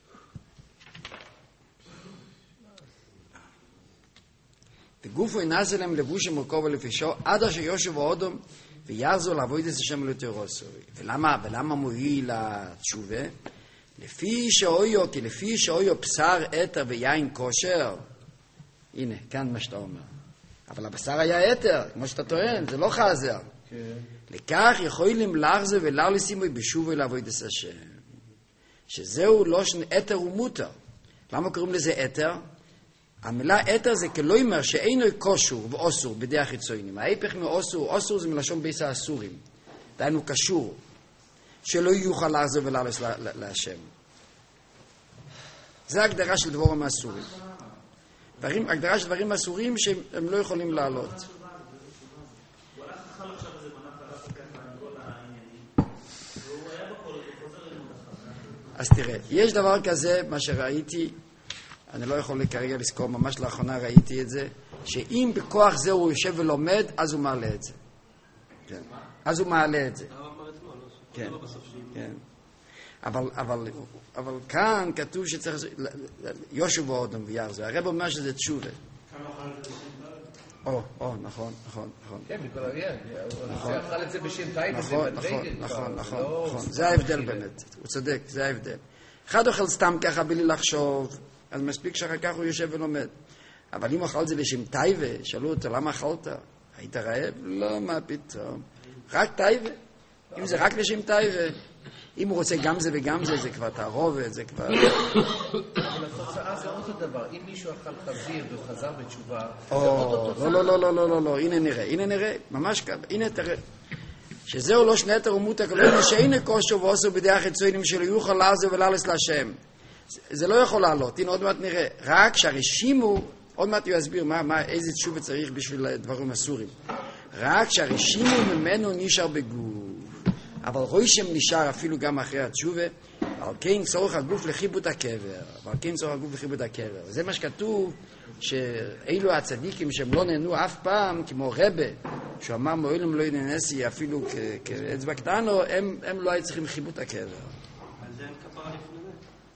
Speaker 1: וגופו ינעשה להם לבוש ומרכובה לפי שור, עד אשר יושב האודום ויחזור לעבוד את השם ולתוירוסו. ולמה מועיל התשובה? לפי שאויו בשר אתר ויין כושר. הנה, כאן מה שאתה אומר. אבל הבשר היה אתר, כמו שאתה טוען, זה לא חזר. לכך יכולים לחזור ולרלסימוי בשובו לעבוד את השם. שזהו לא אתר ומותר. למה קוראים לזה אתר? המילה אתר זה כלא אומר שאינו קשור ואוסור בידי החיצונים. ההיפך מאוסור, אוסור זה מלשון ביס האסורים. דהיינו קשור. שלא יוכל לחזור ולרלס להשם. זה הגדרה של דבורים האסורים. הגדרה של דברים אסורים שהם לא יכולים לעלות. אז תראה, יש דבר כזה, מה שראיתי, אני לא יכול כרגע לזכור, ממש לאחרונה ראיתי את זה, שאם בכוח זה הוא יושב ולומד, אז הוא מעלה את זה. כן. אז הוא מעלה את זה. כן. כן. אבל כאן כתוב שצריך יושב ואודם ויחזור. הרב אומר שזה תשובה. נכון.
Speaker 6: כן, בכל העניין. הוא אכל את זה בשם טייבה.
Speaker 1: נכון. זה ההבדל באמת. הוא צודק, זה ההבדל. אחד אוכל סתם ככה בלי לחשוב, אז מספיק שאחר כך הוא יושב ולומד. אבל אם הוא אכל את זה לשם טייבה, שאלו אותו, למה אכלת? היית רעב? לא, מה פתאום. רק טייבה. אם זה רק לשם טייבה. אם הוא רוצה גם זה וגם זה, זה כבר תערובת, זה כבר...
Speaker 6: אבל התוצאה זה אותו דבר. אם מישהו אכל חזיר והוא חזר בתשובה, זה אותו תוצאה.
Speaker 1: לא, הנה נראה, ממש ככה, הנה תראה. שזהו לא שני תרומות הכלולים, שאין כושר ועושו בידי החיצונים שלו יוכל לעזו ולעלס להשם. זה לא יכול לעלות, הנה עוד מעט נראה. רק שהרשימו, עוד מעט הוא יסביר איזה תשובה צריך בשביל דברים אסורים. רק שהרשימו ממנו נשאר בגוף. אבל רוישם נשאר אפילו גם אחרי התשובה, על כן צורך הגוף לחיבות הקבר. זה מה שכתוב, שאילו הצדיקים שהם לא נהנו אף פעם, כמו רבה, שהוא אמר מועילם לא יננסי אפילו כאצבע קטנו, הם לא היו צריכים חיבות הקבר.
Speaker 5: על זה אין כפרה לפני זה?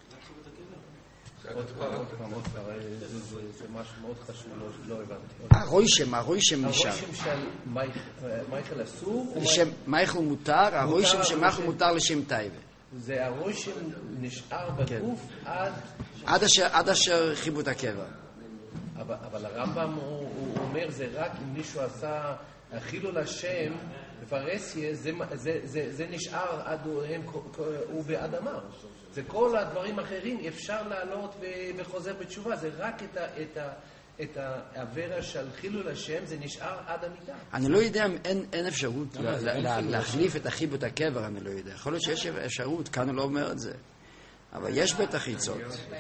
Speaker 5: רק חיבות הקבר?
Speaker 6: זה משהו מאוד חשוב, לא הבנתי.
Speaker 1: הרוישם נשאר.
Speaker 6: הרוישם של מייכל אסור?
Speaker 1: מייכל מותר, הרוישם שמייכל מותר לשם טייבה.
Speaker 6: זה הרוישם נשאר בגוף
Speaker 1: עד אשר חיבות הקבר.
Speaker 6: אבל הרמב"ם הוא אומר זה רק אם מישהו עשה חילול השם בפרהסיה, זה נשאר עד הוא באדמה. זה כל הדברים האחרים אפשר לעלות וחוזר בתשובה, זה רק את העבירה של חילול השם, זה נשאר עד המיטה.
Speaker 1: אני לא יודע אם אין אפשרות להחליף את החיבות הקבר, אני לא יודע. יכול להיות שיש אפשרות, כאן הוא לא אומר את זה. אבל יש בטח חיצות.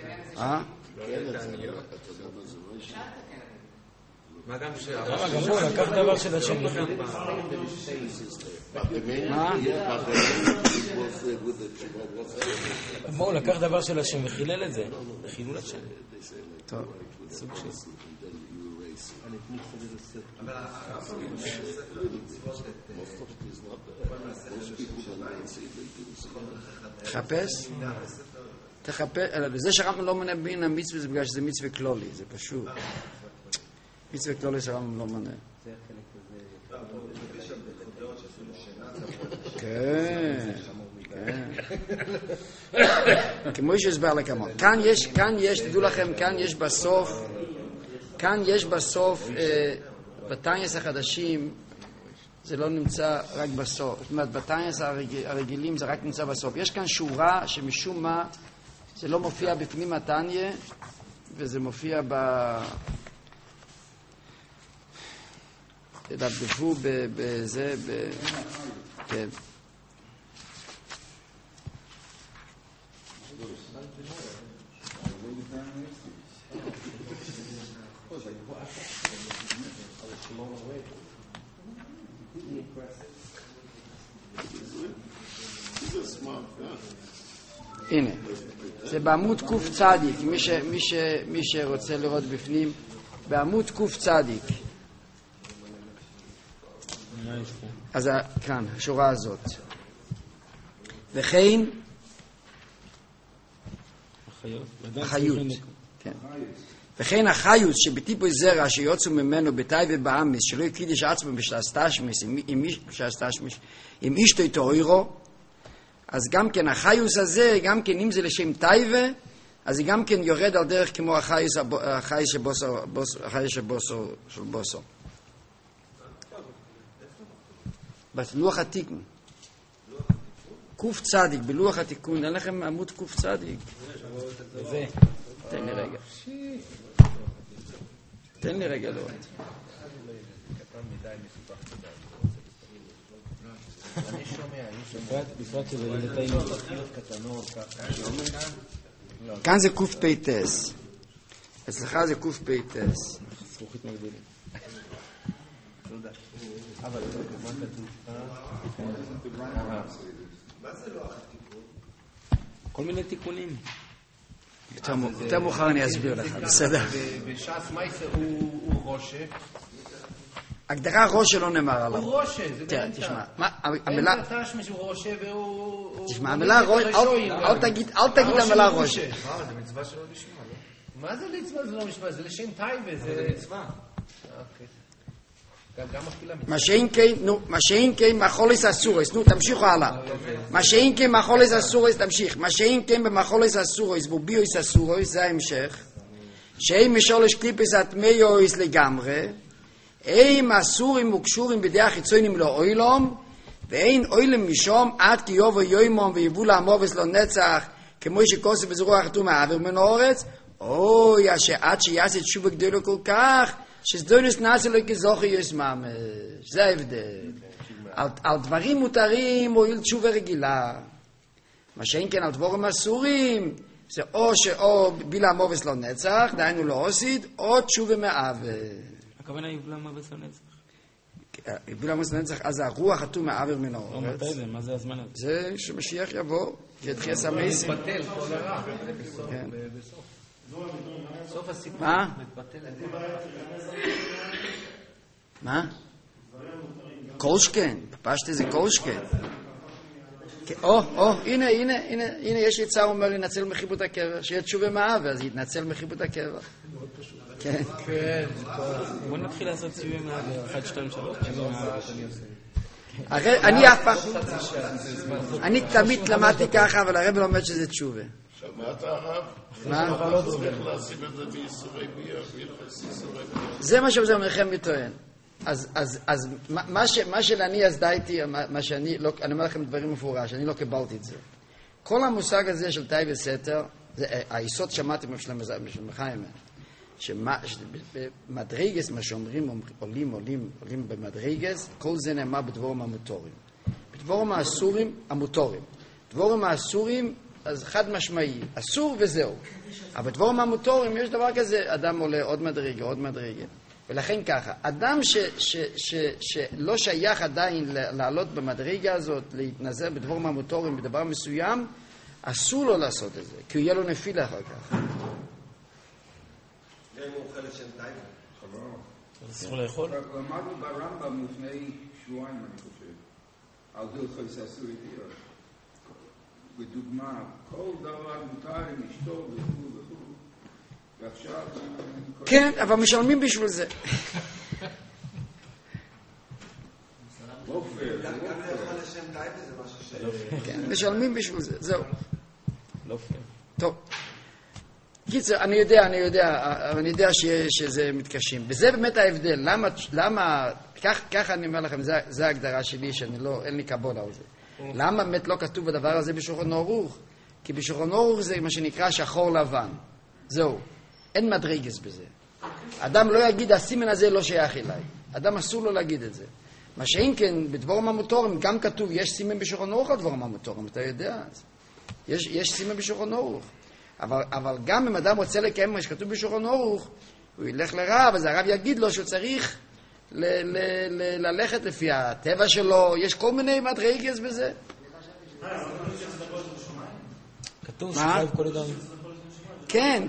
Speaker 7: מה גם
Speaker 2: הוא לקח דבר של השם. הוא לקח דבר של השם וחילל את זה. חילול השם.
Speaker 1: טוב.
Speaker 2: סוג של... תחפש, זה שהרמב"ם לא מונה בין המצווה זה בגלל שזה מצווה כלולי, זה פשוט. מצווה כלולי שהרמב"ם לא מונה. כן. כמו שהסבר לכמה. כאן יש, תדעו לכם, כאן יש בסוף, בתניא החדשים, זה לא נמצא רק בסוף. זאת אומרת, בתניא הרגילים זה רק נמצא בסוף. יש כאן שורה שמשום מה, זה לא מופיע בפנים התניא, וזה מופיע תדפדפו בזה, כן. הנה, זה בעמוד קוף צדיק, מי שרוצה לראות בפנים, בעמוד קוף צדיק. אז כאן, השורה הזאת. וכן, החיות. כן. וכן החיות שבטיפוי זרע שיוצאו ממנו בתאי ובאמיס, שלא יקידיש עצמו בשלסטשמיס, עם אישתו איתו אירו, אז גם כן החיוס הזה, גם כן אם זה לשם טייבה, אז היא גם כן יורד על דרך כמו החייס של בוסו. בלוח התיקון. קוף צדיק, בלוח התיקון, אין לכם עמוד קוף צדיק. זה. תן לי רגע לראות. כאן זה קוף פייטס. אצלך זה קוף פייטס. זכוכית מגבילים.
Speaker 6: אבל זה כמובן כתוב.
Speaker 5: מה זה לא התיקון?
Speaker 2: כל מיני תיקונים.
Speaker 1: יותר מאוחר אני אסביר לך, בסדר.
Speaker 6: בשעס מייסר הוא רושה.
Speaker 1: הגדרה רושה לא נאמר עליו.
Speaker 6: הוא רושה, זה באמצע.
Speaker 1: תשמע, המילה...
Speaker 6: אין תשמע שהוא רושה והוא...
Speaker 1: תשמע, המילה רושה, אל תגיד המילה רושה.
Speaker 7: זה מצווה שלא לשמה, לא?
Speaker 6: מה זה לצווה? זה לא משווה, זה לשם טייבה, זה
Speaker 7: מצווה.
Speaker 6: אוקיי. גם אכילה מצווה.
Speaker 1: מה שאין כן מחולס אסורס, תמשיכו הלאה. מה שאין כן מחולס אסורס, תמשיך. מה שאין כן במחולס אסורס, בוביוס אסורס, זה ההמשך.
Speaker 2: שהם משולש קליפס הטמאי אויס לגמרי, הם אסורים וקשורים בידי החיצונים לא אוילום, ואין אוילם משום עד כי יובו יוימום ויבול המובס לא נצח, כמו שכוסף בזרוע חתום העבר מן האורץ, אוי, עד שיעשה תשובה גדולה כל כך, שסדונס נעשה לו כזוכי יש ממש. זה ההבדל. על דברים מותרים הועיל תשובה רגילה. מה שאין כן על דבורים אסורים, זה או בילה מובס לא נצח, דהיינו לא עושיד, או תשובה מעבר.
Speaker 8: הכוונה היא בילה מובס לא נצח.
Speaker 2: בילה מובס לא נצח, אז הרוח חתום מעבר מן האורץ.
Speaker 8: לא, מתי זה? מה זה הזמן הזה?
Speaker 2: זה שמשיח יבוא, שיתחיל סמייסים.
Speaker 6: מתבטל כל הרע.
Speaker 2: כן.
Speaker 6: סוף הסיפור.
Speaker 2: מה?
Speaker 6: מתבטל.
Speaker 2: מה? קולשכן, פשטה זה קולשכן. הנה, יש לי צער אומר לנצל מחיבות הקבע, שיהיה תשובה מעבר, אז יתנצל מחיבות הקבע. כן.
Speaker 8: בוא נתחיל לעשות תשובה מעבר, 1, 2, 3, תשובה מעבר.
Speaker 2: אני אף פעם, אני תמיד למדתי ככה, אבל הרב לומד שזה תשובה.
Speaker 4: שמעת הרב?
Speaker 2: מה?
Speaker 4: לא צריך לשים את זה ביסורי ביה,
Speaker 2: זה מה שזה מלחם וטוען. אז מה שלני אז דייתי, מה שאני, אני אומר לכם דברים מפורש, אני לא קיבלתי את זה. כל המושג הזה של תאי וסתר, היסוד שמעתי בשלם חיים, שבמדרגס, מה שאומרים, עולים במדרגס, כל זה נאמר בדבורים המוטורים. בדבורים האסורים, המוטורים. דבורים האסורים, אז חד משמעי, אסור וזהו. אבל בדבורים המוטורים יש דבר כזה, אדם עולה עוד מדרגה. ולכן ככה, אדם שלא שייך עדיין לעלות במדרגה הזאת, להתנזר בדבורים המוטורים בדבר מסוים, אסור לו לעשות את זה, כי הוא יהיה לו נפילה אחר כך.
Speaker 5: זה מאוכלת של טייבה.
Speaker 8: אסור לאכול?
Speaker 3: למדנו ברמב"ם לפני שבועיים, אני חושב, על הלכות אסור איתיות. בדוגמה, כל דבר מותר עם אשתו וכו'. ועכשיו...
Speaker 2: כן, אבל משלמים בשביל זה.
Speaker 3: לא פייר.
Speaker 5: גם לאכול לשם טייבה זה משהו ש...
Speaker 2: כן, משלמים בשביל זה, זהו.
Speaker 8: לא פייר.
Speaker 2: טוב. קיצר, אני יודע שזה מתקשים. וזה באמת ההבדל. למה, ככה אני אומר לכם, זה ההגדרה שלי, אין לי קבול על זה. למה באמת לא כתוב בדבר הזה בשולחן ערוך? כי בשולחן ערוך זה מה שנקרא שחור לבן. זהו. אין מדרגס בזה. אדם לא יגיד, הסימן הזה לא שייך אליי. אדם אסור לו להגיד את זה. מה שאין כן, בדבורים המוטורים גם כתוב, יש סימן בשולחן ערוך על דבורים המוטורים, אתה יודע? יש סימן בשולחן ערוך. אבל גם אם אדם רוצה לקיים מה שכתוב בשולחן ערוך, הוא ילך לרב, אז הרב יגיד לו שהוא צריך ללכת לפי הטבע שלו, יש כל מיני מדרגס בזה.
Speaker 8: כתוב שחייב כל אדם.
Speaker 2: כן,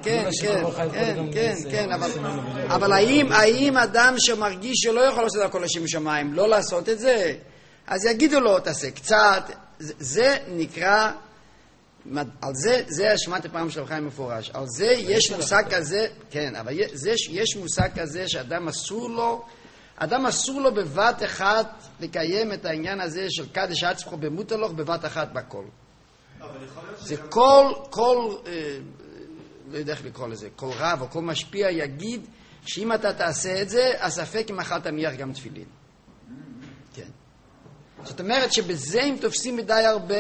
Speaker 2: אבל האם אדם שמרגיש שלא יכול לעשות הכל לשם שמיים, לא לעשות את זה, אז יגידו לו, תעשה קצת, זה נקרא, על זה שמעתי פעם של חיים מפורש, על זה יש מושג כזה, כן, אבל יש מושג כזה שאדם אסור לו בבת אחת לקיים את העניין הזה של קדש עצמך במוטלוך בבת אחת בכל. זה כל לא יודע איך לקרוא לזה, כל רב או כל משפיע יגיד שאם אתה תעשה את זה, הספק אם אחת תניח גם תפילין. כן. זאת אומרת שבזה הם תופסים מדי הרבה,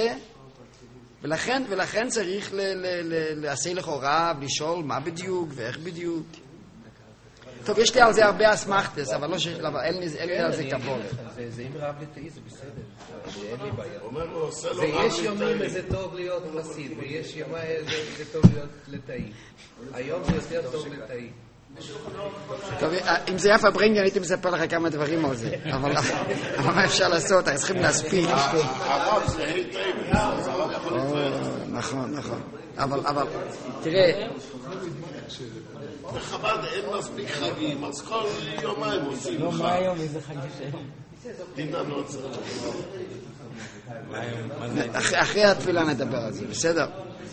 Speaker 2: ולכן צריך לעשה לך רב, לשאול מה בדיוק ואיך בדיוק. טוב, יש לי על זה הרבה אסמכתס, אבל אין לי על זה קבול.
Speaker 6: זה אם רב לתאי, זה בסדר. אין לי בעיה.
Speaker 4: אומר לו, עושה לו
Speaker 6: ויש יומים איזה טוב להיות חסיד, ויש ימים איזה טוב להיות לתאי. היום זה יותר טוב לתאי.
Speaker 2: טוב, אם זה יפה ברנגי, הייתי מספר לך כמה דברים על זה. אבל מה אפשר לעשות? צריכים להספיק.
Speaker 4: הרב זה היטב.
Speaker 2: נכון. אבל, תראה,
Speaker 4: בחב"ד אין מספיק חגים, אז כל יומיים עושים
Speaker 8: לא,
Speaker 4: חג.
Speaker 8: מה היום? איזה חג יש?
Speaker 4: דינה נוצר.
Speaker 2: אחרי התפילה נדבר על זה, בסדר?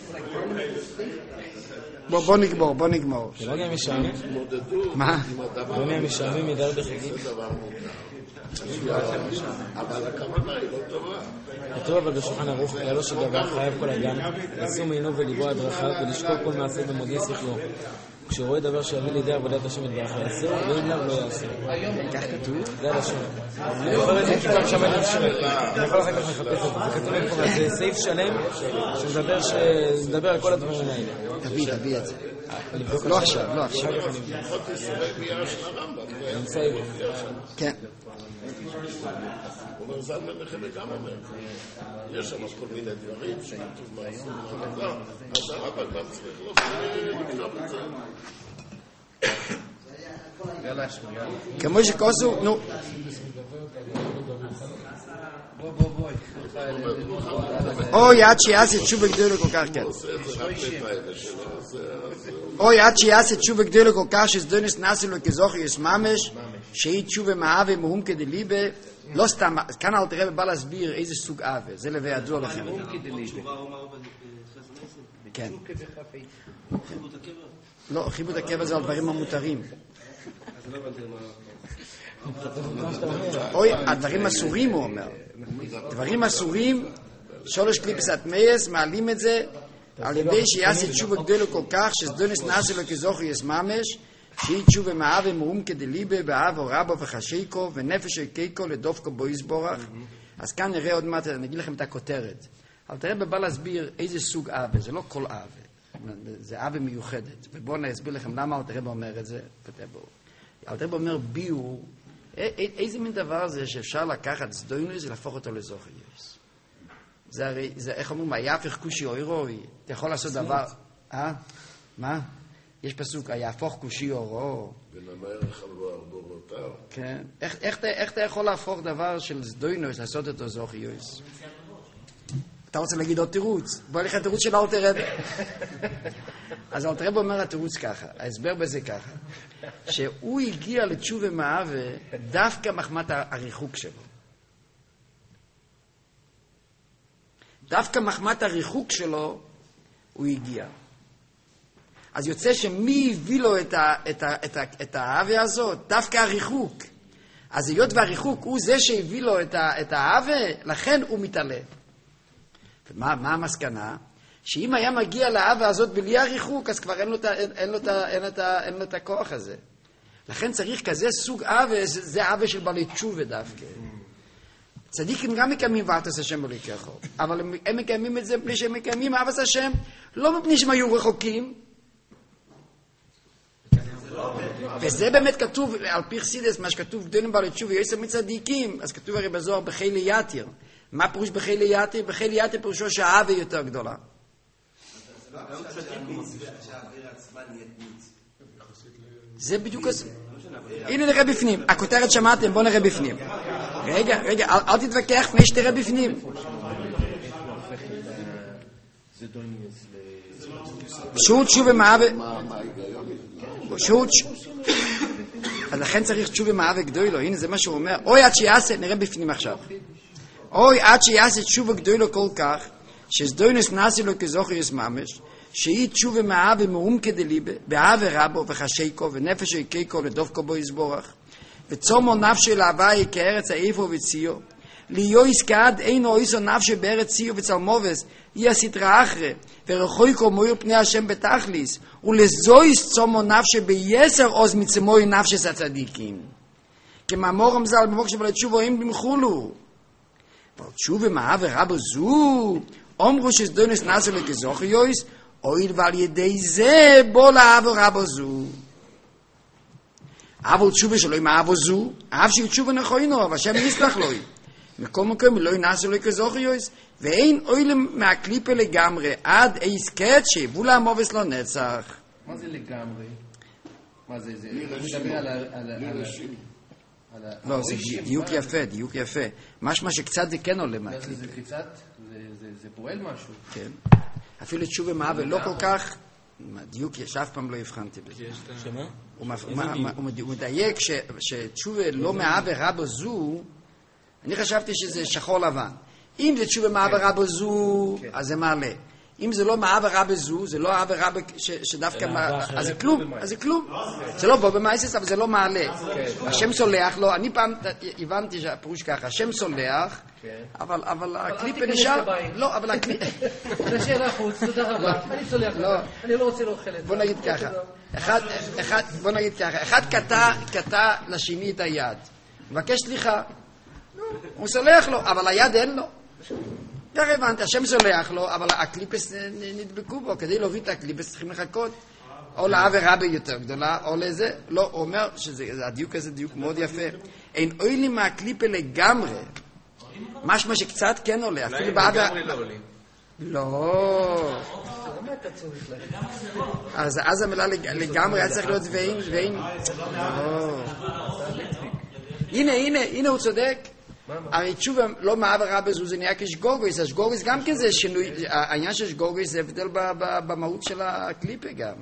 Speaker 2: בוא נגמור.
Speaker 8: זה לא גם משעמם?
Speaker 2: מה?
Speaker 8: לא נהיה משעמם מדר בחגים?
Speaker 4: אבל הכוונה היא לא טובה.
Speaker 8: כתוב אבל בשולחן ערוך, כללו שדבר חייב כל אדם, לשום עינו וליבו הדרכה ולשקול כל מעשה במודיע שכלו. כשהוא רואה דבר שיביא לידי עבודת השם יתברך יעשו, ואם לאו לא יעשו.
Speaker 2: כך כתוב?
Speaker 8: זה הלשון. אני יכול את זה כיוון שמעתי לשם. אני יכול אחר כך לחפש את זה. זה כתוב במפורש. זה סעיף שלם שמדבר על כל הדברים האלה.
Speaker 2: תביא את זה. לא עכשיו, לא עכשיו. כן.
Speaker 4: אומר זלמן נחמי גם אומר, יש שם כל מיני דברים שכתוב מעשו מהמדע, אז הרב גם צריך לכתוב את זה.
Speaker 2: כמו שכוסו, נו. אוי, עד שיעשה תשובה גדולה כל כך, כן. אוי, עד שיעשה תשובה גדולה כל כך, שסדונס נעשה לו כזוכר יסממש, שהיא תשובה מהאווה מהום כדליבה, לא סתם, כאן אל תראה בא להסביר איזה סוג אווה, זה לביא ידוע לכם. כן. לא, חיבוד הקבע זה על דברים המותרים. אוי, הדברים אסורים הוא אומר. דברים אסורים, שולש קליפסת מייס, מעלים את זה, על ידי שיעשה תשובה גדולה כל כך, שסדונס נעשה לו כזוכר יסממש, שהיא תשובה מהאווה מהום כדליבה, באהבו רבו וחשיקו, ונפש היקיקו לדופקו בו יסבורך. אז כאן נראה עוד מעט, נגיד לכם את הכותרת. אבל תראה בבא להסביר איזה סוג אהבה, זה לא כל אהבה. זה אהבה מיוחדת. ובואו נסביר לכם למה אל תראה אומר את זה. אל תראה אומר ביור, איזה מין דבר זה שאפשר לקחת סדוינוס ולהפוך אותו לזוכריוס. זה הרי, איך אומרים, היהפך כושי אוירוי, אתה יכול לעשות דבר, מה? יש פסוק, היהפוך כושי אורו.
Speaker 4: ונאמר חלבו ארבורותיו.
Speaker 2: כן. איך אתה יכול להפוך דבר של סדוינוס, לעשות אותו זוכריוס? אתה רוצה להגיד עוד תירוץ? בוא נלך לתירוץ של אל תראה. אז אל תראה אומר התירוץ ככה, ההסבר בזה ככה, שהוא הגיע לתשובה מהאווה דווקא מחמת הריחוק שלו. דווקא מחמת הריחוק שלו הוא הגיע. אז יוצא שמי הביא לו את האהבה הזאת? דווקא הריחוק. אז היות והריחוק הוא זה שהביא לו את האהבה, לכן הוא מתעלה. ומה המסקנה? שאם היה מגיע לאהבה הזאת בלי הריחוק, אז כבר אין לו את הכוח הזה. לכן צריך כזה סוג אהבה, זה אהבה של בעלי תשובה דווקא. צדיקים גם מקיימים ואהבת השם בליקחו, אבל הם מקיימים את זה בלי שהם מקיימים אהבת השם, לא מפני שהם היו רחוקים. וזה באמת כתוב, על פי חסידות, מה שכתוב גדולים בעלי תשובה, יוסף מצדיקים, אז כתוב הרי בזוהר בחילי יתיר. מה פירוש בחילי יתיר? בחילי יתיר פירושו שהאהבה יותר גדולה. זה בדיוק הזה. הנה נראה בפנים. הכותרת שמעתם, בואו נראה בפנים. רגע, אל תתווכח לפני שתראה בפנים. שוט שובה מהאווה. שוט. אז לכן צריך תשובה מהאווה גדולו. הנה זה מה שהוא אומר. אוי עד שיעשה, נראה בפנים עכשיו. אוי עד שיעשה תשובה גדולו כל כך, שסדוינס נעשה לו כזוכר יסממש, שהיא תשובה מהאווה מהום כדליבה, באהבה רבו וחשיקו, ונפש היקיקו לדופקו בו יסבורך, וצומו נפשי להווי כארץ האיפו וציו, ליועס כעד אינו איסו נפשי בארץ ציו וצלמובס, היא הסתרה אחרי, ורחויקו מויר פני השם בתכליס, ולזויס צומו נפשי ביסר עוז מצמוי נפשס הצדיקים. כמאמור רמזל במוק שבלי תשובו הם במחולו. אבל תשובה מהאווה רבו זו, אומרו שסדונס נעשה לו כזוכריוס, אויל ועל ידי זה בוא לאהבה רבו זו. אבל תשובה שלו עם האהבה זו, אף שהיא תשובה נכוינו, אבל השם יסלח לו. מכל מקום לא נעשה לו כזוכריוס, ואין אויל מהקליפה לגמרי, עד איס קט שיבוא לעמובס לו נצח.
Speaker 6: מה זה לגמרי? מה זה? זה מדבר על
Speaker 2: לא, זה דיוק יפה. משמע שקצת זה כן עולה מהקליפה.
Speaker 6: זה קצת? זה פועל משהו?
Speaker 2: כן. אפילו תשובה מהאווה לא כל כך, דיוק יש, אף פעם לא הבחנתי בזה.
Speaker 8: שמה?
Speaker 2: הוא מדייק שתשובה לא מהאווה רבו זו, אני חשבתי שזה שחור לבן. אם זה תשובה מהאווה רבו זו, אז זה מעלה. אם זה לא מהאווה רבו זו, זה לא האווה רבו שדווקא, אז זה כלום. זה לא בו במייסס, אבל זה לא מעלה. השם סולח לו, אני פעם הבנתי שהפירוש ככה, השם סולח, אבל הקליפה נשאר... לא, אבל הקליפה...
Speaker 6: נשאר החוץ, תודה רבה. אני סולח לך. אני לא רוצה לאוכל את זה.
Speaker 2: בוא נגיד ככה. אחד קטע לשני את היד. מבקש סליחה. הוא סולח לו, אבל היד אין לו. ככה הבנתי, השם סולח לו, אבל הקליפס נדבקו בו. כדי להוריד את הקליפס צריכים לחכות. או לעבירה ביותר גדולה, או לזה. לא, הוא אומר שהדיוק הזה דיוק מאוד יפה. אין אולי מהקליפה לגמרי. משמע שקצת כן עולה.
Speaker 7: אולי לגמרי לא עולים.
Speaker 2: לא. אז המילה לגמרי היה צריך להיות ואין. הנה הוא צודק. הרי תשובה לא מעברה בזו, זה נהיה כשגורגויס. השגורגויס גם כן זה שינוי, העניין של שגורגויס זה הבדל במהות של הקליפה גם.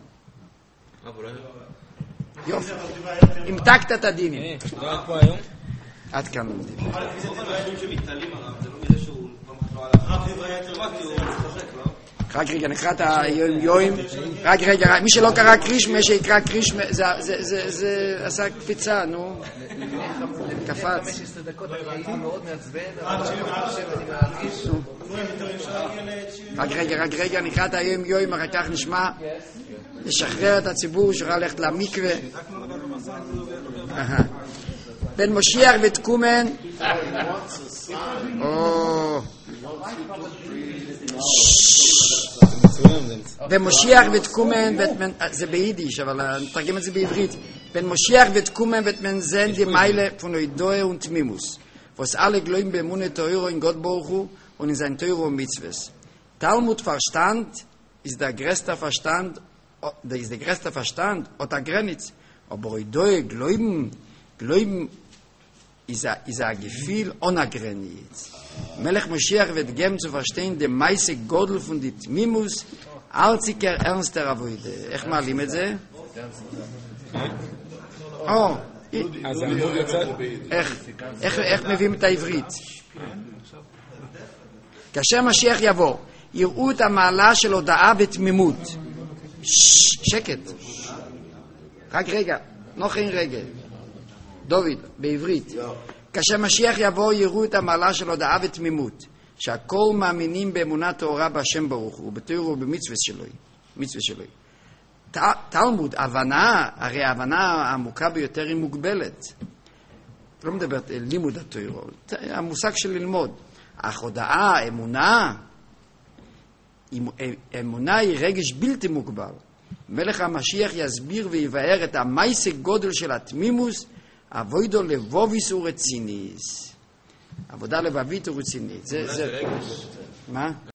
Speaker 2: יופי. המתקת את הדינים. עד כאן לומדים. רק רגע, נקרא את היום. רק רגע, מי שלא קרא קרישמה, שיקרא קרישמה, זה עשה קפיצה, נו. קפץ.
Speaker 6: 15 דקות הייתי מאוד מעצבן, אבל אני מרגיש...
Speaker 2: רק רגע, נקרא את היום, אחר כך נשמע, לשחרר את הציבור, שיוכל ללכת למקווה. בן משיח ותקומן. במשיח ותקומן, זה ביידיש, אבל נתרגם את זה בעברית. בן משיח ותקומן ותמנזן די מיילה von Oidoe und Tmimus, was alle gläubigen Bemunde Teuro in Gott Baruch und in sein Teuro und Mitzvahs. Talmud Verstand ist der größte Verstand, und der Grenitz, aber Oidoe gläubigen ist ein Gefühl ohne Grenitz. Melech Moshiach wird geben zu verstehen den meiste Godel von die Tmimus, alziger ernster Avoide. איך מעלים את זה?
Speaker 8: אז העמוד יצא?
Speaker 2: איך מביאים את העברית? כאשר משיח יבוא, יראו את המעלה של הודעה בתמימות. שקט. רק רגע, נוחין רגע. דוד, בעברית. כאשר משיח יבוא, יראו את המעלה של הודעה בתמימות. שהכל מאמינים באמונה טהורה בהשם ברוך הוא, בתורה ובמצווה שלו. תלמוד, הבנה, הרי ההבנה העמוקה ביותר היא מוגבלת. לא מדברת לימוד התורה, המושג של ללמוד. אך הודעה, אמונה היא רגש בלתי מוגבל. מלך המשיח יסביר ויבאר את המייסק גודל של התמימוס, אבוידו לבוביס ורציניס. עבודה לבבית ורצינית.
Speaker 7: זה רגש.
Speaker 2: מה?